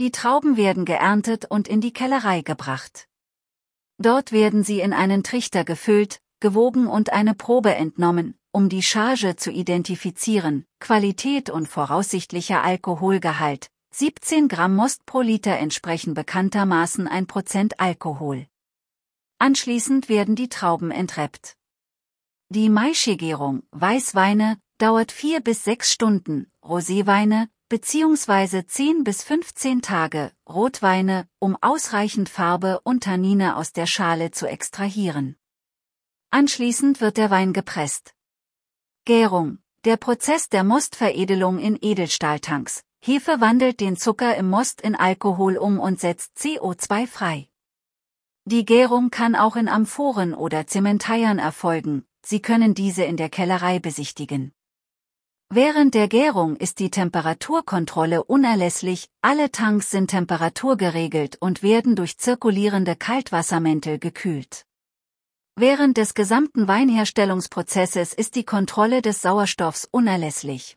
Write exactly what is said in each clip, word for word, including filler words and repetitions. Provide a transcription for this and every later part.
Die Trauben werden geerntet und in die Kellerei gebracht. Dort werden sie in einen Trichter gefüllt, gewogen und eine Probe entnommen, um die Charge zu identifizieren, Qualität und voraussichtlicher Alkoholgehalt. siebzehn Gramm Most pro Liter entsprechen bekanntermaßen ein Prozent Alkohol. Anschließend werden die Trauben entreppt. Die Maischegärung, Weißweine, dauert vier bis sechs Stunden, Roséweine, beziehungsweise zehn bis fünfzehn Tage, Rotweine, um ausreichend Farbe und Tannine aus der Schale zu extrahieren. Anschließend wird der Wein gepresst. Gärung, der Prozess der Mostveredelung in Edelstahltanks. Hefe wandelt den Zucker im Most in Alkohol um und setzt C O zwei frei. Die Gärung kann auch in Amphoren oder Zementeiern erfolgen, Sie können diese in der Kellerei besichtigen. Während der Gärung ist die Temperaturkontrolle unerlässlich, alle Tanks sind temperaturgeregelt und werden durch zirkulierende Kaltwassermäntel gekühlt. Während des gesamten Weinherstellungsprozesses ist die Kontrolle des Sauerstoffs unerlässlich.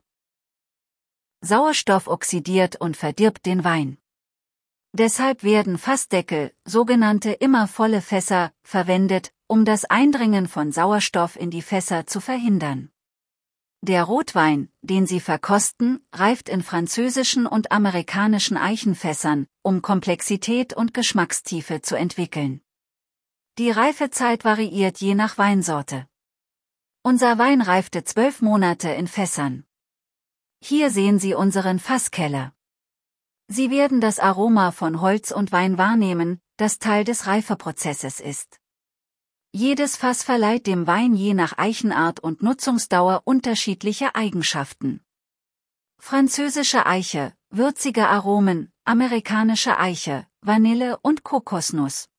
Sauerstoff oxidiert und verdirbt den Wein. Deshalb werden Fassdeckel, sogenannte immer volle Fässer, verwendet, um das Eindringen von Sauerstoff in die Fässer zu verhindern. Der Rotwein, den Sie verkosten, reift in französischen und amerikanischen Eichenfässern, um Komplexität und Geschmackstiefe zu entwickeln. Die Reifezeit variiert je nach Weinsorte. Unser Wein reifte zwölf Monate in Fässern. Hier sehen Sie unseren Fasskeller. Sie werden das Aroma von Holz und Wein wahrnehmen, das Teil des Reifeprozesses ist. Jedes Fass verleiht dem Wein je nach Eichenart und Nutzungsdauer unterschiedliche Eigenschaften. Französische Eiche, würzige Aromen, amerikanische Eiche, Vanille und Kokosnuss.